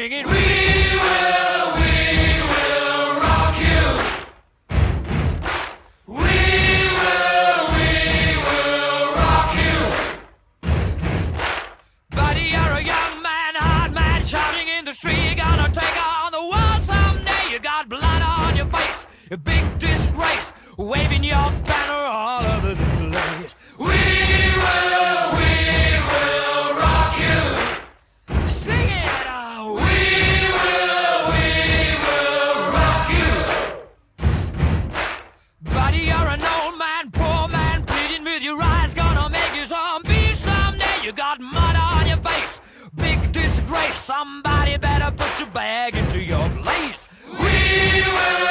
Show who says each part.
Speaker 1: singing, we will rock you. We will rock you. Buddy, you're a young man, hard man, shouting in the street. You're gonna take on the world someday. You got blood on your face, a big disgrace, waving your banner all over the place. We will rock you. Sing it, we will rock you. Buddy, you're an old man, poor man, pleading with your eyes, gonna make you zombie someday. You got mud on your face, big disgrace. Somebody better put your bag into your place. We will